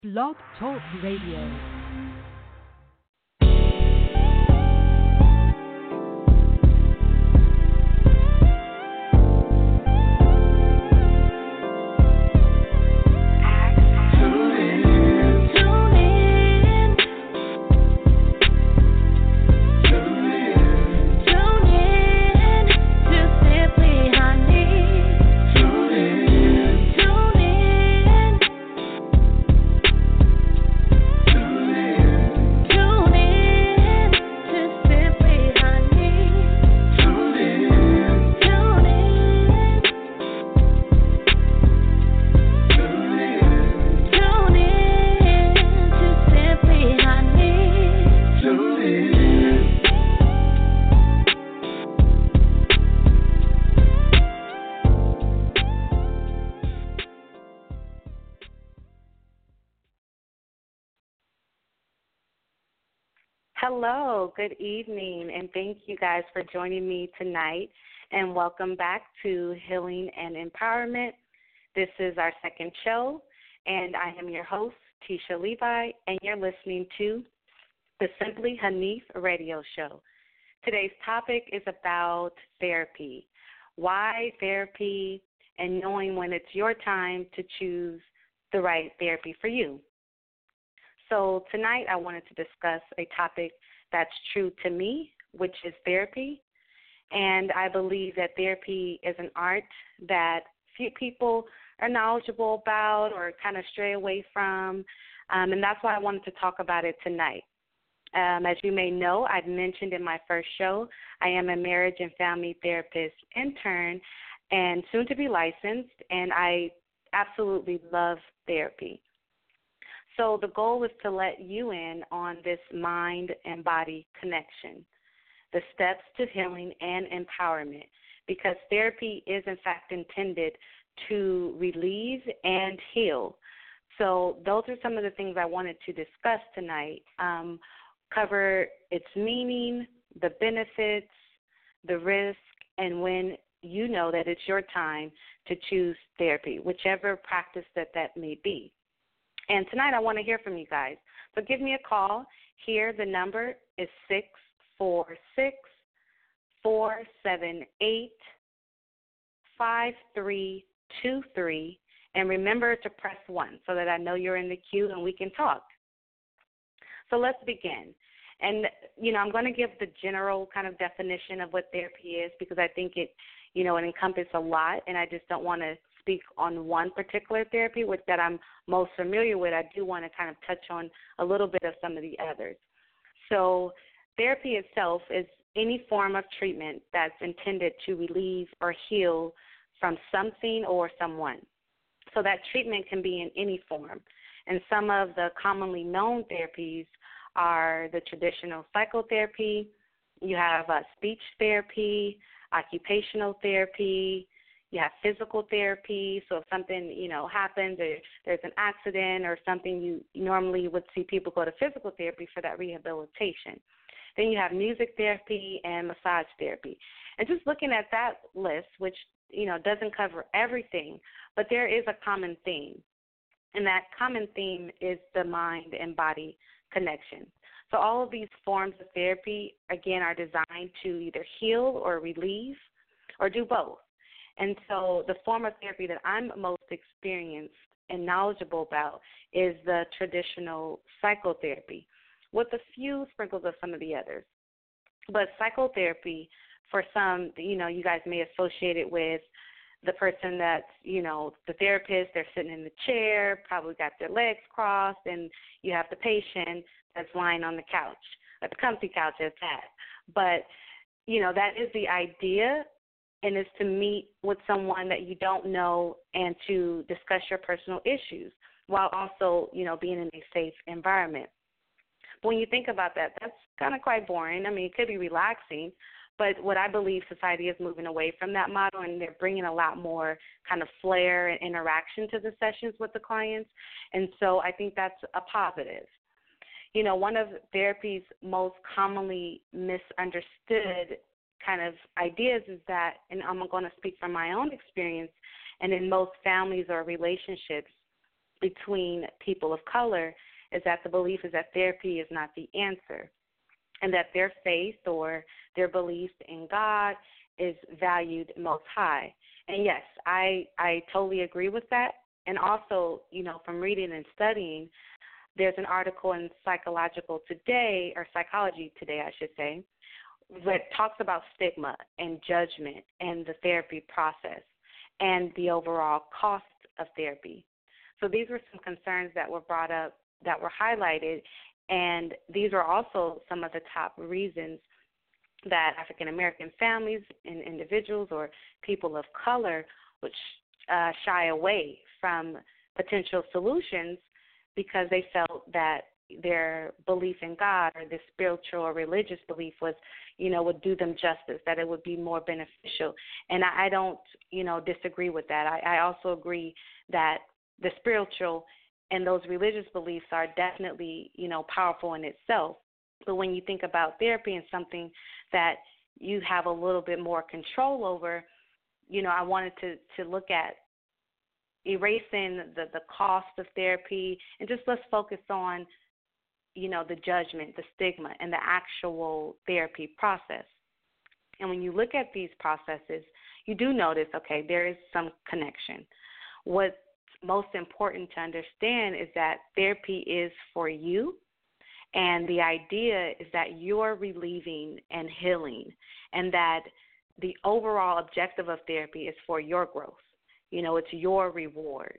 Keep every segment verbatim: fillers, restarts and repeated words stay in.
Blog Talk Radio. Hello, good evening, and thank you guys for joining me tonight, and welcome back to Healing and Empowerment. This is our second show, and I am your host, Tisha Levi, and you're listening to the Simply Hanif radio show. Today's topic is about therapy, why therapy, and knowing when it's your time to choose the right therapy for you. So tonight I wanted to discuss a topic that's true to me, which is therapy. And I believe that therapy is an art that few people are knowledgeable about or kind of stray away from. Um, and that's why I wanted to talk about it tonight. Um, as you may know, I've mentioned in my first show, I am a marriage and family therapist intern and soon to be licensed, and I absolutely love therapy. So the goal is to let you in on this mind and body connection, the steps to healing and empowerment, because therapy is in fact intended to relieve and heal. So those are some of the things I wanted to discuss tonight, um, cover its meaning, the benefits, the risk, and when you know that it's your time to choose therapy, whichever practice that that may be. And tonight I want to hear from you guys. So give me a call. Here the number is six four six, four seven eight, five three two three. And remember to press one so that I know you're in the queue and we can talk. So let's begin. And, you know, I'm going to give the general kind of definition of what therapy is because I think it, you know, it encompasses a lot, and I just don't want to speak on one particular therapy which that I'm most familiar with. I do want to kind of touch on a little bit of some of the others. So therapy itself is any form of treatment that's intended to relieve or heal from something or someone. So that treatment can be in any form. And some of the commonly known therapies are the traditional psychotherapy. You have uh, speech therapy, occupational therapy. You have physical therapy, so if something, you know, happens or there's an accident or something, you normally would see people go to physical therapy for that rehabilitation. Then you have music therapy and massage therapy. And just looking at that list, which, you know, doesn't cover everything, but there is a common theme. And that common theme is the mind and body connection. So all of these forms of therapy, again, are designed to either heal or relieve or do both. And so the form of therapy that I'm most experienced and knowledgeable about is the traditional psychotherapy with a few sprinkles of some of the others. But psychotherapy, for some, you know, you guys may associate it with the person that's, you know, the therapist, they're sitting in the chair, probably got their legs crossed, and you have the patient that's lying on the couch, a comfy couch at that. But, you know, that is the idea, and is to meet with someone that you don't know and to discuss your personal issues while also, you know, being in a safe environment. But when you think about that, that's kind of quite boring. I mean, it could be relaxing, but what I believe society is moving away from that model, and they're bringing a lot more kind of flair and interaction to the sessions with the clients, and so I think that's a positive. You know, one of therapy's most commonly misunderstood kind of ideas is that, and I'm going to speak from my own experience, and in most families or relationships, between people of color is that the belief is that therapy is not the answer, and that their faith or their belief in God is valued most high. And yes, I I totally agree with that. And also, you know, from reading and studying, there's an article in Psychological Today, or Psychology Today, I should say, that talks about stigma and judgment and the therapy process and the overall cost of therapy. So these were some concerns that were brought up, that were highlighted, and these are also some of the top reasons that African American families and individuals or people of color would uh, shy away from potential solutions, because they felt that their belief in God or this spiritual or religious belief was, you know, would do them justice, that it would be more beneficial. And I, I don't, you know, disagree with that. I, I also agree that the spiritual and those religious beliefs are definitely, you know, powerful in itself. But when you think about therapy and something that you have a little bit more control over, you know, I wanted to, to look at erasing the, the cost of therapy, and just let's focus on, you know, the judgment, the stigma, and the actual therapy process. And when you look at these processes, you do notice, okay, there is some connection. What's most important to understand is that therapy is for you, and the idea is that you're relieving and healing, and that the overall objective of therapy is for your growth. You know, it's your reward.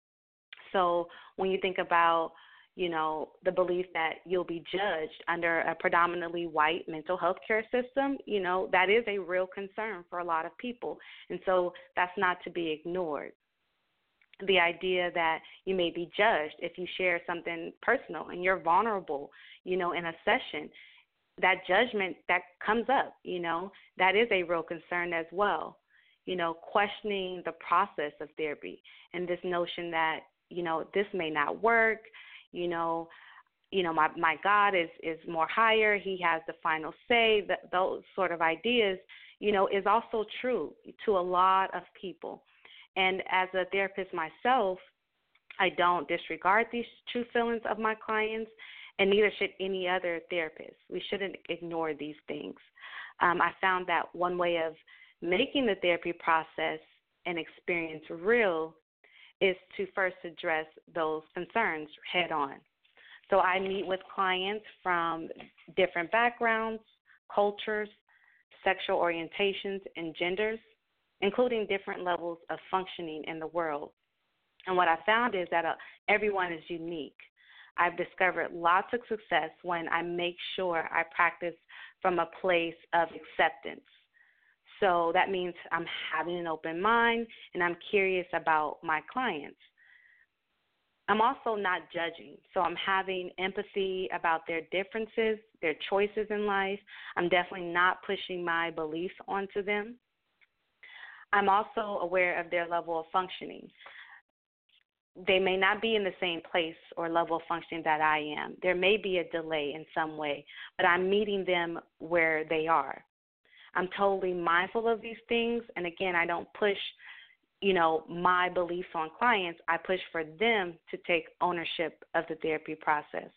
So when you think about, you know, the belief that you'll be judged under a predominantly white mental health care system, you know, that is a real concern for a lot of people. And so that's not to be ignored. The idea that you may be judged if you share something personal and you're vulnerable, you know, in a session, that judgment that comes up, you know, that is a real concern as well. You know, questioning the process of therapy and this notion that, you know, this may not work, you know, you know, my, my God is, is more higher, he has the final say, that, those sort of ideas, you know, is also true to a lot of people. And as a therapist myself, I don't disregard these true feelings of my clients, and neither should any other therapist. We shouldn't ignore these things. Um, I found that one way of making the therapy process and experience real is to first address those concerns head on. So I meet with clients from different backgrounds, cultures, sexual orientations, and genders, including different levels of functioning in the world. And what I found is that uh, everyone is unique. I've discovered lots of success when I make sure I practice from a place of acceptance. So that means I'm having an open mind and I'm curious about my clients. I'm also not judging. So I'm having empathy about their differences, their choices in life. I'm definitely not pushing my beliefs onto them. I'm also aware of their level of functioning. They may not be in the same place or level of functioning that I am. There may be a delay in some way, but I'm meeting them where they are. I'm totally mindful of these things, and again, I don't push, you know, my beliefs on clients. I push for them to take ownership of the therapy process.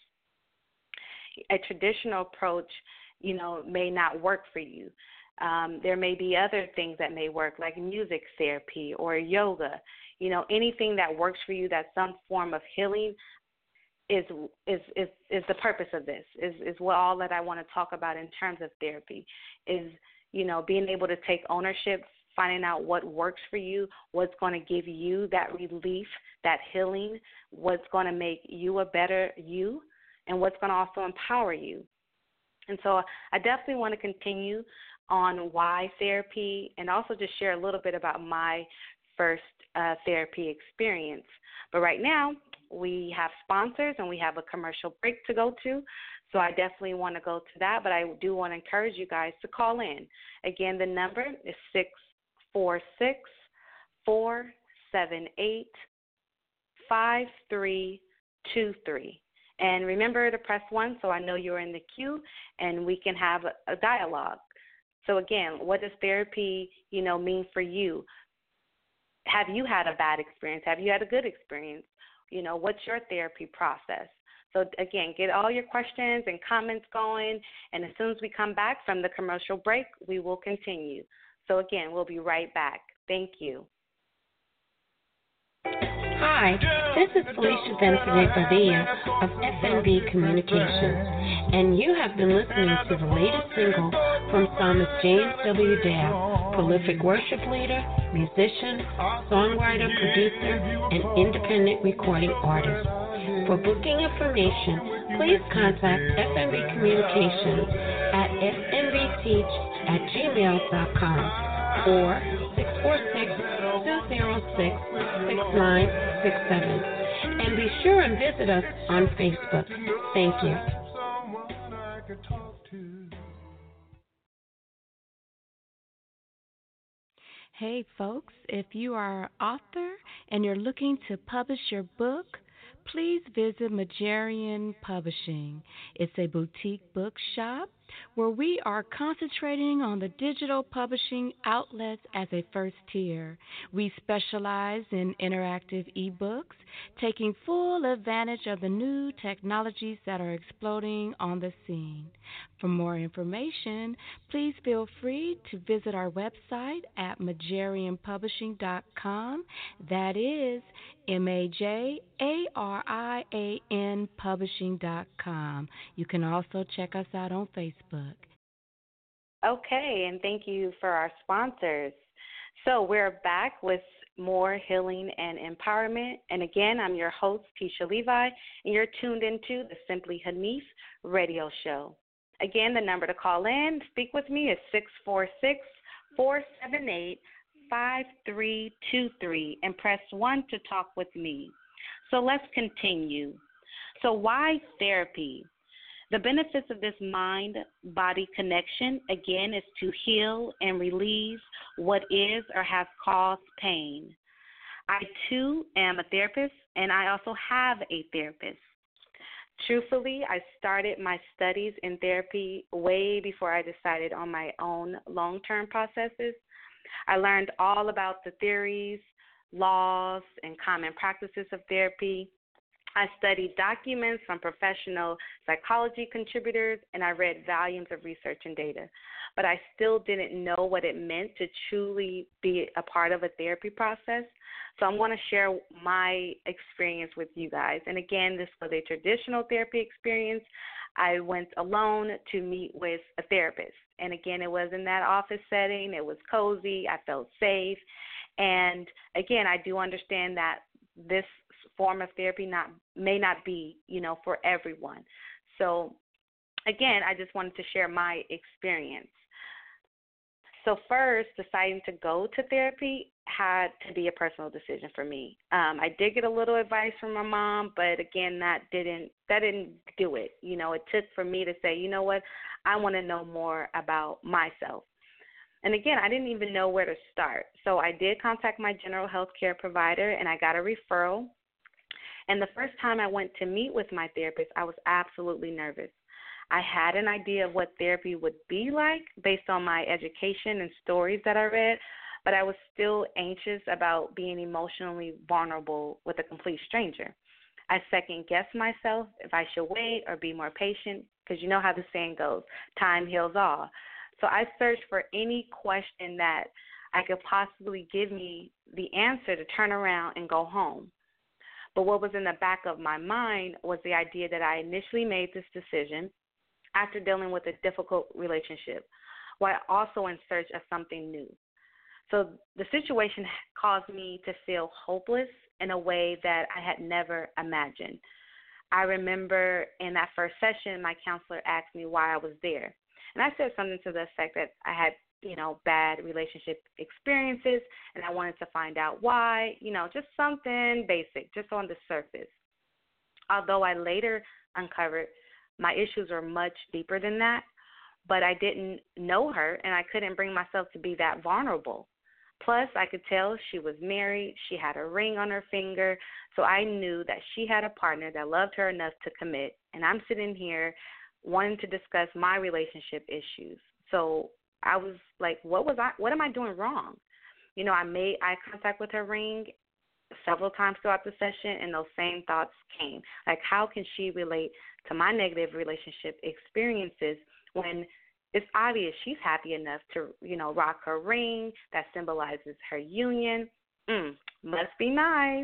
A traditional approach, you know, may not work for you. Um, there may be other things that may work, like music therapy or yoga. You know, anything that works for you, that's some form of healing, is is is, is the purpose of this, is, is what all that I want to talk about in terms of therapy, is, you know, being able to take ownership, finding out what works for you, what's going to give you that relief, that healing, what's going to make you a better you, and what's going to also empower you. And so I definitely want to continue on why therapy, and also just share a little bit about my first uh, therapy experience. But right now, we have sponsors and we have a commercial break to go to, so I definitely want to go to that, but I do want to encourage you guys to call in. Again, the number is six four six, four seven eight, five three two three. And remember to press one so I know you're in the queue and we can have a, a dialogue. So again, what does therapy, you know, mean for you? Have you had a bad experience? Have you had a good experience? You know, what's your therapy process? So, again, get all your questions and comments going, and as soon as we come back from the commercial break, we will continue. So, again, we'll be right back. Thank you. Hi, this is Felicia Vincent Padilla of F N B Communications, and you have been listening to the latest single from Psalmist James W. Dale, prolific worship leader, musician, songwriter, producer, and independent recording artist. For booking information, please contact F N B Communications at f n b teach at gmail dot com or six four six, two zero six, six nine six seven. And be sure and visit us on Facebook. Thank you. Hey folks, if you are an author and you're looking to publish your book, please visit Majarian Publishing. It's a boutique bookshop where we are concentrating on the digital publishing outlets as a first tier. We specialize in interactive ebooks, taking full advantage of the new technologies that are exploding on the scene. For more information, please feel free to visit our website at majarian publishing dot com. That is M A J A R I A N publishing dot com. You can also check us out on Facebook. Okay, and thank you for our sponsors. So we're back with more healing and empowerment. And again, I'm your host, Tisha Levi, and you're tuned into the Simply Hanif radio show. Again, the number to call in, speak with me is six four six, four seven eight, five three two three and press one to talk with me. So let's continue. So why therapy? The benefits of this mind-body connection, again, is to heal and release what is or has caused pain. I, too, am a therapist, and I also have a therapist. Truthfully, I started my studies in therapy way before I decided on my own long-term processes. I learned all about the theories, laws, and common practices of therapy. I studied documents from professional psychology contributors, and I read volumes of research and data. But I still didn't know what it meant to truly be a part of a therapy process. So I'm going to share my experience with you guys. And again, this was a traditional therapy experience. I went alone to meet with a therapist. And again, it was in that office setting. It was cozy. I felt safe. And again, I do understand that this form of therapy not may not be, you know, for everyone. So again, I just wanted to share my experience. So first, deciding to go to therapy had to be a personal decision for me. Um, I did get a little advice from my mom, but again, that didn't that didn't do it. You know, it took for me to say, you know what, I want to know more about myself. And again, I didn't even know where to start. So I did contact my general health care provider, and I got a referral. And the first time I went to meet with my therapist, I was absolutely nervous. I had an idea of what therapy would be like based on my education and stories that I read, but I was still anxious about being emotionally vulnerable with a complete stranger. I second-guessed myself if I should wait or be more patient, because you know how the saying goes, time heals all. So I searched for any question that I could possibly give me the answer to turn around and go home. But what was in the back of my mind was the idea that I initially made this decision after dealing with a difficult relationship, while also in search of something new. So the situation caused me to feel hopeless in a way that I had never imagined. I remember in that first session, my counselor asked me why I was there. And I said something to the effect that I had, you know, bad relationship experiences, and I wanted to find out why, you know, just something basic, just on the surface. Although I later uncovered my issues were much deeper than that, but I didn't know her, and I couldn't bring myself to be that vulnerable. Plus, I could tell she was married. She had a ring on her finger, so I knew that she had a partner that loved her enough to commit, and I'm sitting here wanting to discuss my relationship issues. So I was like, what was I, what am I doing wrong? You know, I made eye contact with her ring, several times throughout the session, and those same thoughts came. Like, how can she relate to my negative relationship experiences when it's obvious she's happy enough to, you know, rock her ring that symbolizes her union? Mm, must be nice.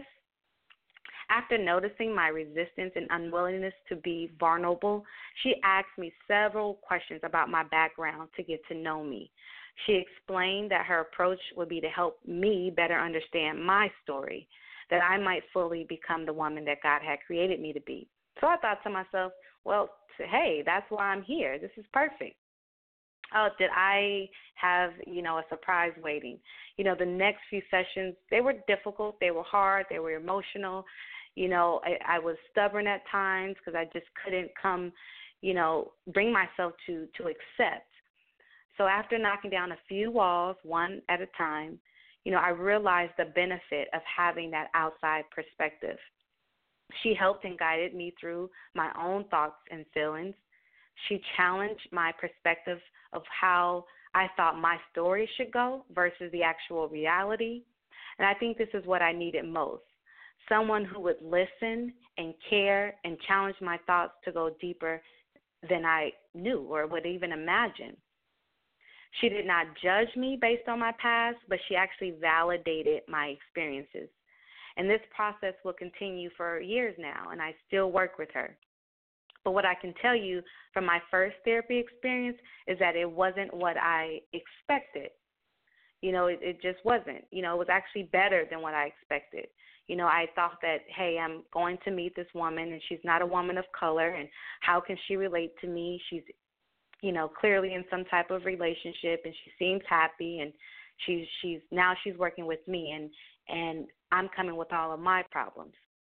After noticing my resistance and unwillingness to be vulnerable, she asked me several questions about my background to get to know me. She explained that her approach would be to help me better understand my story, that I might fully become the woman that God had created me to be. So I thought to myself, well, hey, that's why I'm here. This is perfect. Oh, did I have, you know, a surprise waiting? You know, the next few sessions, they were difficult. They were hard. They were emotional. You know, I, I was stubborn at times because I just couldn't come, you know, bring myself to, to accept. So after knocking down a few walls, one at a time, you know, I realized the benefit of having that outside perspective. She helped and guided me through my own thoughts and feelings. She challenged my perspective of how I thought my story should go versus the actual reality. And I think this is what I needed most, someone who would listen and care and challenge my thoughts to go deeper than I knew or would even imagine. She did not judge me based on my past, but she actually validated my experiences. And this process will continue for years now, and I still work with her. But what I can tell you from my first therapy experience is that it wasn't what I expected. You know, it, it just wasn't. You know, it was actually better than what I expected. You know, I thought that, hey, I'm going to meet this woman, and she's not a woman of color, and how can she relate to me? She's, you know, clearly in some type of relationship, and she seems happy, and she's she's now she's working with me, and and I'm coming with all of my problems.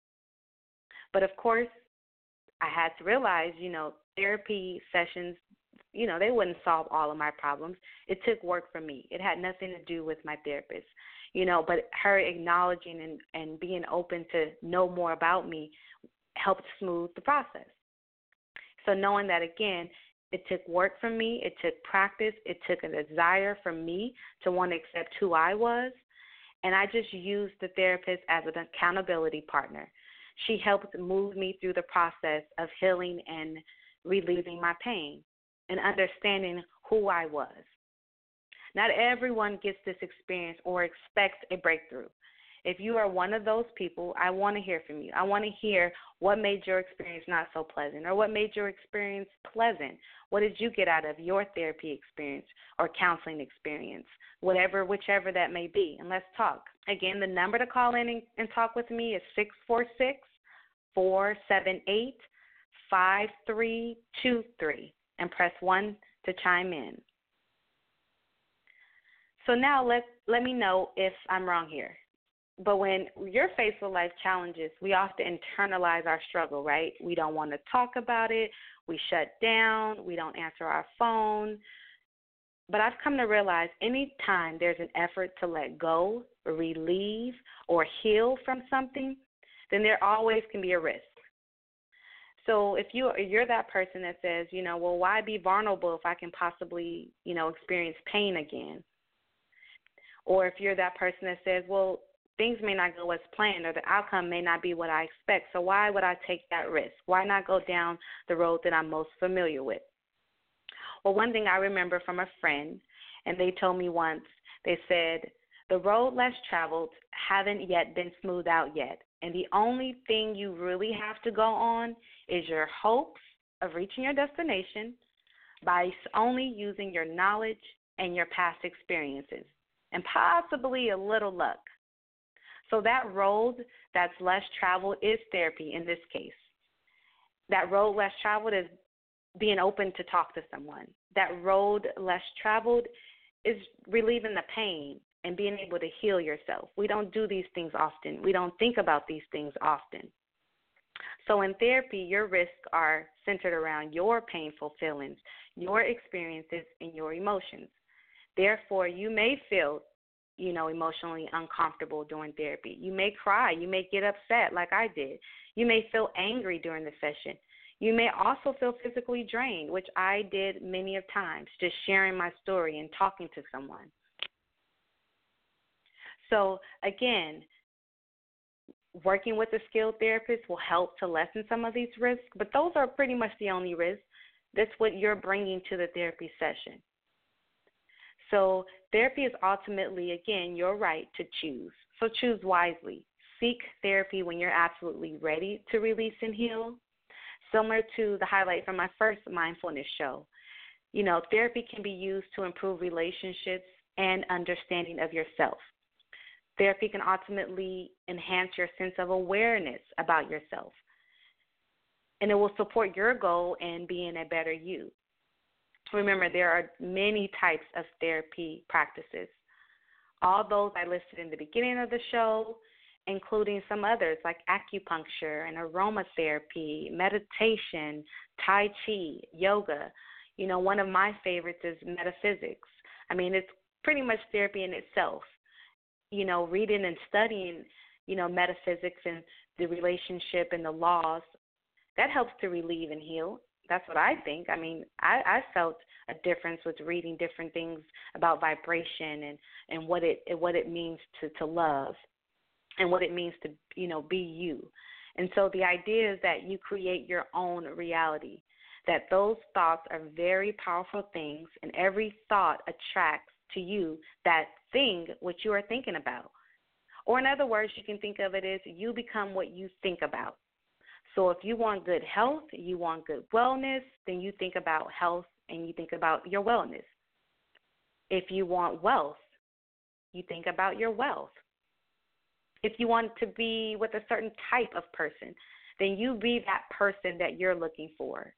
But of course, I had to realize, you know, therapy sessions, you know, they wouldn't solve all of my problems. It took work for me. It had nothing to do with my therapist, you know, but her acknowledging and, and being open to know more about me helped smooth the process. So knowing that, again, it took work from me, it took practice, it took a desire from me to want to accept who I was, and I just used the therapist as an accountability partner. She helped move me through the process of healing and relieving my pain and understanding who I was. Not everyone gets this experience or expects a breakthrough. If you are one of those people, I want to hear from you. I want to hear what made your experience not so pleasant or what made your experience pleasant. What did you get out of your therapy experience or counseling experience, whatever, whichever that may be, and let's talk. Again, the number to call in and, and talk with me is six four six, four seven eight, five three two three, and press one to chime in. So now let, let me know if I'm wrong here. But when you're faced with life challenges, we often internalize our struggle, right? We don't want to talk about it. We shut down. We don't answer our phone. But I've come to realize any time there's an effort to let go, relieve, or heal from something, then there always can be a risk. So if you, you're that person that says, you know, well, why be vulnerable if I can possibly, you know, experience pain again? Or if you're that person that says, well, things may not go as planned or the outcome may not be what I expect, so why would I take that risk? Why not go down the road that I'm most familiar with? Well, one thing I remember from a friend, and they told me once, they said, the road less traveled haven't yet been smoothed out yet, and the only thing you really have to go on is your hopes of reaching your destination by only using your knowledge and your past experiences, and possibly a little luck. So that road that's less traveled is therapy in this case. That road less traveled is being open to talk to someone. That road less traveled is relieving the pain and being able to heal yourself. We don't do these things often. We don't think about these things often. So in therapy, your risks are centered around your painful feelings, your experiences, and your emotions. Therefore, you may feel you know, emotionally uncomfortable during therapy. You may cry. You may get upset like I did. You may feel angry during the session. You may also feel physically drained, which I did many of times, just sharing my story and talking to someone. So, again, working with a skilled therapist will help to lessen some of these risks, but those are pretty much the only risks. That's what you're bringing to the therapy session. So therapy is ultimately, again, your right to choose. So choose wisely. Seek therapy when you're absolutely ready to release and heal. Similar to the highlight from my first mindfulness show, you know, therapy can be used to improve relationships and understanding of yourself. Therapy can ultimately enhance your sense of awareness about yourself, and it will support your goal in being a better you. Remember, there are many types of therapy practices. All those I listed in the beginning of the show, including some others like acupuncture and aromatherapy, meditation, Tai Chi, yoga. You know, one of my favorites is metaphysics. I mean, it's pretty much therapy in itself. You know, reading and studying, you know, metaphysics and the relationship and the laws, that helps to relieve and heal. That's what I think. I mean, I, I felt a difference with reading different things about vibration and, and what it what it means to, to love and what it means to, you know, be you. And so the idea is that you create your own reality, that those thoughts are very powerful things, and every thought attracts to you that thing which you are thinking about. Or in other words, you can think of it as you become what you think about. So if you want good health, you want good wellness, then you think about health and you think about your wellness. If you want wealth, you think about your wealth. If you want to be with a certain type of person, then you be that person that you're looking for.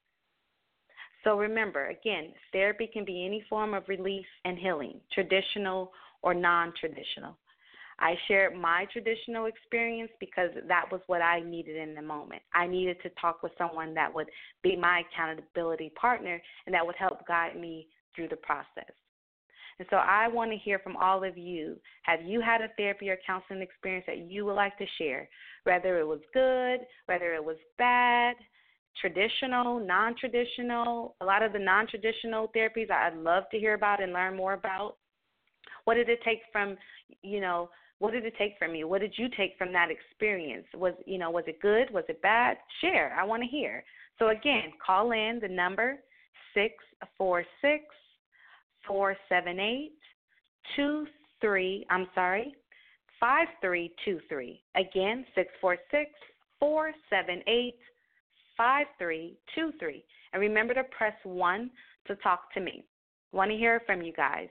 So remember, again, therapy can be any form of relief and healing, traditional or non-traditional. I shared my traditional experience because that was what I needed in the moment. I needed to talk with someone that would be my accountability partner and that would help guide me through the process. And so I want to hear from all of you. Have you had a therapy or counseling experience that you would like to share, whether it was good, whether it was bad, traditional, non-traditional? A lot of the non-traditional therapies I'd love to hear about and learn more about. What did it take from, you know, what did it take from you? What did you take from that experience? Was, you know, was it good? Was it bad? Share. I want to hear. So again, call in the number six four six, four seven eight, two three, I'm sorry, five three two three. Again, six four six, four seven eight, five three two three. And remember to press one to talk to me. Want to hear from you guys.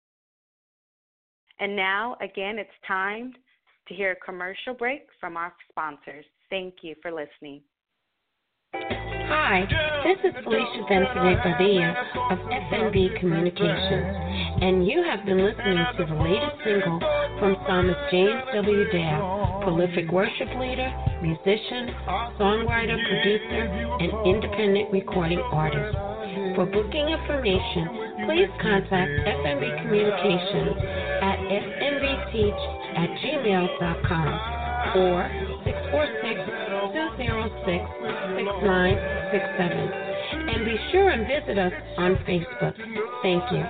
And now, again, it's time to hear a commercial break from our sponsors. Thank you for listening. Hi, this is Felicia Bentonette of F N B Communications, and you have been listening to the latest single from Psalmist James W. Dale, prolific worship leader, musician, songwriter, producer, and independent recording artist. For booking information, please contact F N B Communications at f n b teach at gmail dot com or six four six, two zero six, six nine six seven. And be sure and visit us on Facebook. Thank you.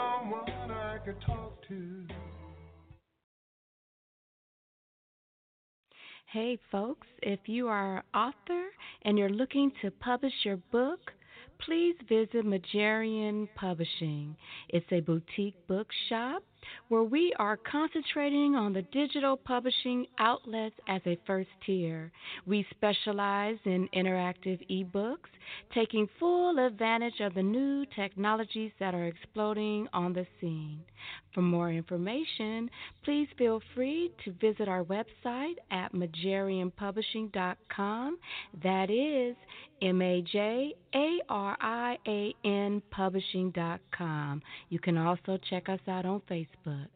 Hey, folks, if you are an author and you're looking to publish your book, please visit Majarian Publishing. It's a boutique bookshop where we are concentrating on the digital publishing outlets as a first tier. We specialize in interactive ebooks, taking full advantage of the new technologies that are exploding on the scene. For more information, please feel free to visit our website at majarian publishing dot com. That is M A J A R I A N publishing dot com. You can also check us out on Facebook.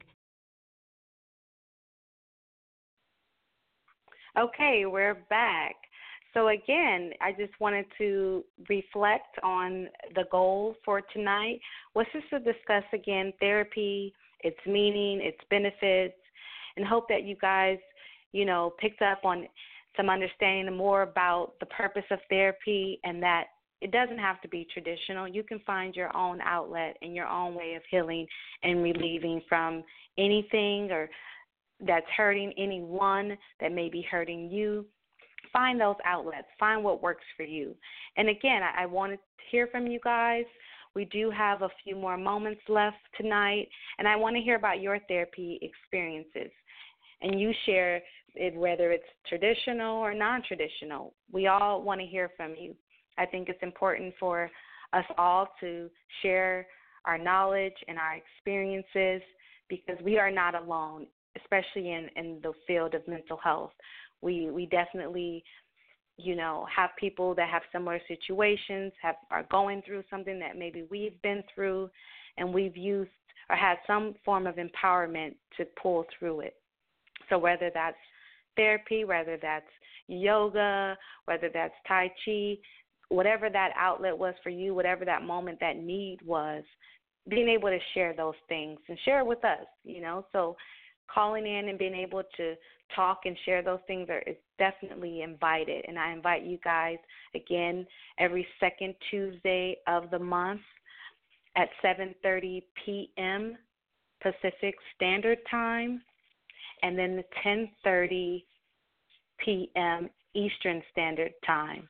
Okay, we're back. So again, I just wanted to reflect on the goal for tonight, was just to discuss again therapy, its meaning, its benefits, and hope that you guys, you know, picked up on some understanding more about the purpose of therapy and that it doesn't have to be traditional. You can find your own outlet and your own way of healing and relieving from anything or that's hurting anyone that may be hurting you. Find those outlets. Find what works for you. And again, I, I want to hear from you guys. We do have a few more moments left tonight, and I want to hear about your therapy experiences. And you share it, whether it's traditional or non-traditional. We all want to hear from you. I think it's important for us all to share our knowledge and our experiences because we are not alone, especially in, in the field of mental health. We we definitely, you know, have people that have similar situations, have are going through something that maybe we've been through, and we've used or had some form of empowerment to pull through it. So whether that's therapy, whether that's yoga, whether that's Tai Chi, whatever that outlet was for you, whatever that moment, that need was, being able to share those things and share it with us, you know. So calling in and being able to talk and share those things are is definitely invited. And I invite you guys, again, every second Tuesday of the month at seven thirty p.m. Pacific Standard Time, and then the ten thirty p.m. Eastern Standard Time.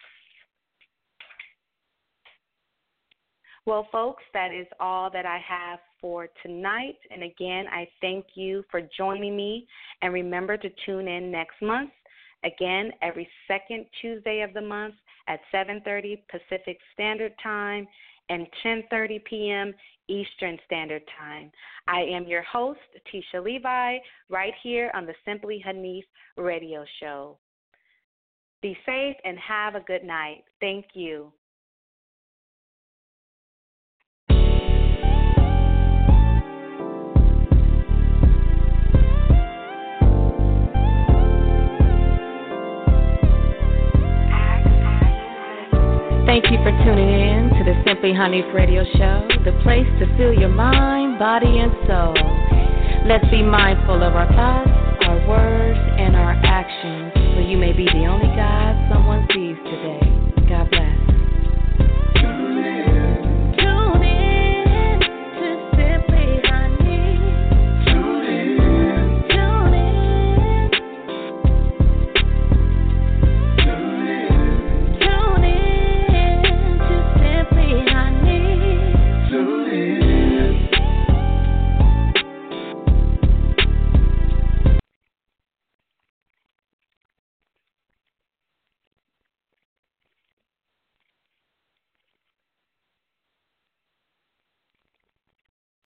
Well, folks, that is all that I have for tonight. And again, I thank you for joining me. And remember to tune in next month, again, every second Tuesday of the month at seven thirty Pacific Standard Time and ten thirty p.m. Eastern Standard Time. I am your host, Tisha Levi, right here on the Simply Hanif radio show. Be safe and have a good night. Thank you. Thank you for tuning in to the Simply Hanif radio show, the place to fill your mind, body, and soul. Let's be mindful of our thoughts, our words, and our actions, so you may be the only God someone sees